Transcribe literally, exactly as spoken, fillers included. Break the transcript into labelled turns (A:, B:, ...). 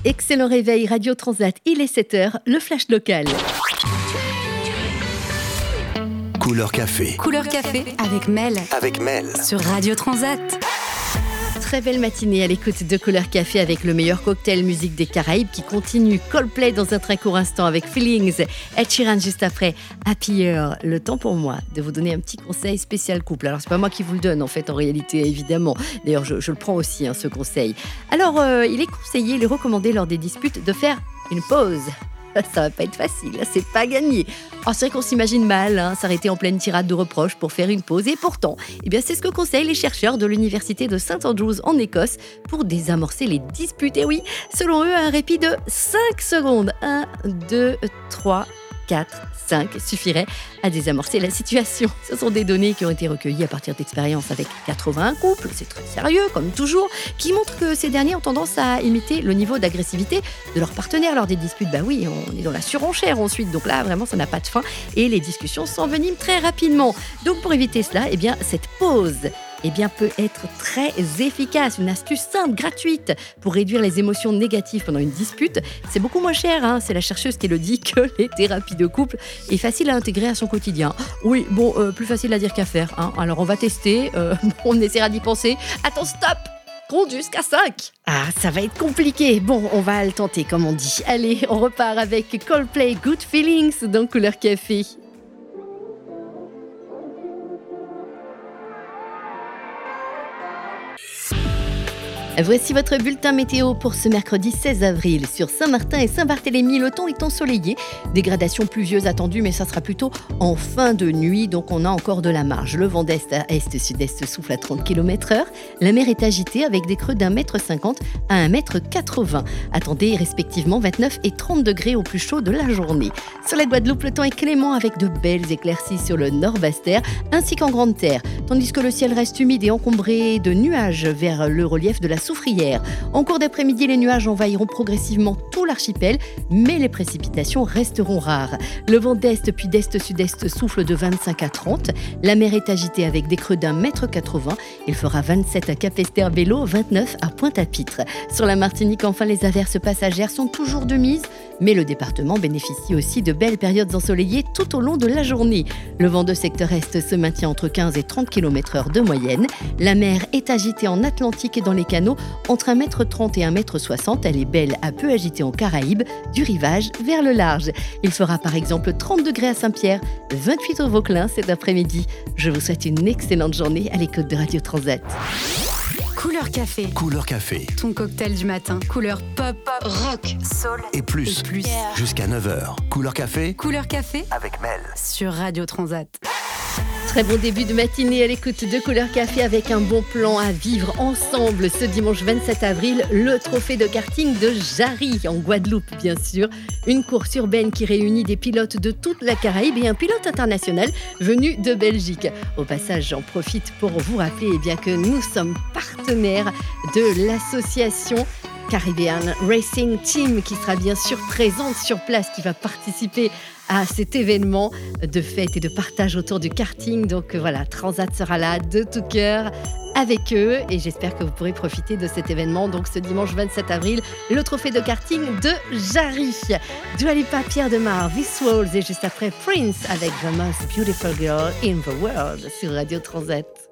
A: Excellent réveil, Radio Transat, il est sept heures, le flash local.
B: Couleur café.
C: Couleur café avec Mel.
B: Avec Mel.
C: Sur Radio Transat.
A: Très belle matinée à l'écoute de Couleur Café avec le meilleur cocktail musique des Caraïbes qui continue. Coldplay dans un très court instant avec Feelings. Ed Sheeran juste après. Happier. Le temps pour moi de vous donner un petit conseil spécial couple. Alors c'est pas moi qui vous le donne en fait en réalité évidemment. D'ailleurs je, je le prends aussi hein, ce conseil. Alors euh, il est conseillé, il est recommandé lors des disputes de faire une pause. Ça va pas être facile, c'est pas gagné. Oh, c'est vrai qu'on s'imagine mal hein, s'arrêter en pleine tirade de reproches pour faire une pause. Et pourtant, eh bien, c'est ce que conseillent les chercheurs de l'université de Saint Andrews en Écosse pour désamorcer les disputes. Et oui, selon eux, un répit de cinq secondes. un, deux, trois, quatre, cinq suffirait à désamorcer la situation. Ce sont des données qui ont été recueillies à partir d'expériences avec quatre-vingts couples, c'est très sérieux comme toujours, qui montrent que ces derniers ont tendance à imiter le niveau d'agressivité de leur partenaire lors des disputes. Bah oui, on est dans la surenchère ensuite, donc là vraiment ça n'a pas de fin et les discussions s'enveniment très rapidement. Donc pour éviter cela, eh bien cette pause eh bien, peut être très efficace. Une astuce simple, gratuite, pour réduire les émotions négatives pendant une dispute. C'est beaucoup moins cher, hein. C'est la chercheuse qui le dit que les thérapies de couple est facile à intégrer à son quotidien. Oui, bon, euh, plus facile à dire qu'à faire. Hein. Alors, on va tester, euh, on essaiera d'y penser. Attends, stop! Compte jusqu'à cinq. Ah, ça va être compliqué. Bon, on va le tenter, comme on dit. Allez, on repart avec Coldplay, Good Feelings dans Couleur Café. Voici votre bulletin météo pour ce mercredi seize avril. Sur Saint-Martin et Saint-Barthélemy, le temps est ensoleillé. Dégradation pluvieuse attendue, mais ça sera plutôt en fin de nuit, donc on a encore de la marge. Le vent d'est à est-sud-est souffle à trente kilomètres heure. La mer est agitée avec des creux d'un mètre cinquante à un mètre quatre-vingts. Attendez respectivement vingt-neuf et trente degrés au plus chaud de la journée. Sur la Guadeloupe, le temps est clément avec de belles éclaircies sur le nord-Bas-Terre ainsi qu'en Grande Terre, tandis que le ciel reste humide et encombré de nuages vers le relief de la Soufrière. En cours d'après-midi, les nuages envahiront progressivement tout l'archipel, mais les précipitations resteront rares. Le vent d'est puis d'est-sud-est souffle de vingt-cinq à trente. La mer est agitée avec des creux d'un mètre quatre-vingts. Il fera vingt-sept à Capesterre-Belle-Eau, vingt-neuf à Pointe-à-Pitre. Sur la Martinique, enfin, les averses passagères sont toujours de mise, mais le département bénéficie aussi de belles périodes ensoleillées tout au long de la journée. Le vent de secteur est se maintient entre quinze et trente kilomètres heure de moyenne. La mer est agitée en Atlantique et dans les canaux entre un mètre trente et un mètre soixante. Elle est belle à peu agitée en Caraïbes, du rivage vers le large. Il fera par exemple trente degrés à Saint-Pierre, vingt-huit au Vauclin cet après-midi. Je vous souhaite une excellente journée à l'écoute de Radio Transat.
C: Couleur café.
B: Couleur café.
C: Ton cocktail du matin. Couleur pop, pop rock, soul
B: Et plus.
C: Et plus.
B: Yeah. Jusqu'à neuf heures. Couleur café.
C: Couleur café.
B: Avec Mel.
C: Sur Radio Transat.
A: Très bon début de matinée à l'écoute de Couleur Café avec un bon plan à vivre ensemble ce dimanche vingt-sept avril, le trophée de karting de Jarry en Guadeloupe bien sûr. Une course urbaine qui réunit des pilotes de toute la Caraïbe et un pilote international venu de Belgique. Au passage, j'en profite pour vous rappeler eh bien, que nous sommes partenaires de l'association Caribbean Racing Team qui sera bien sûr présente sur place, qui va participer à cet événement de fête et de partage autour du karting. Donc voilà, Transat sera là de tout cœur avec eux et j'espère que vous pourrez profiter de cet événement. Donc ce dimanche vingt-sept avril, le trophée de karting de Jarry. Dua Lipa, Pierre Demar, This Walls et juste après Prince avec The Most Beautiful Girl in the World sur Radio Transat.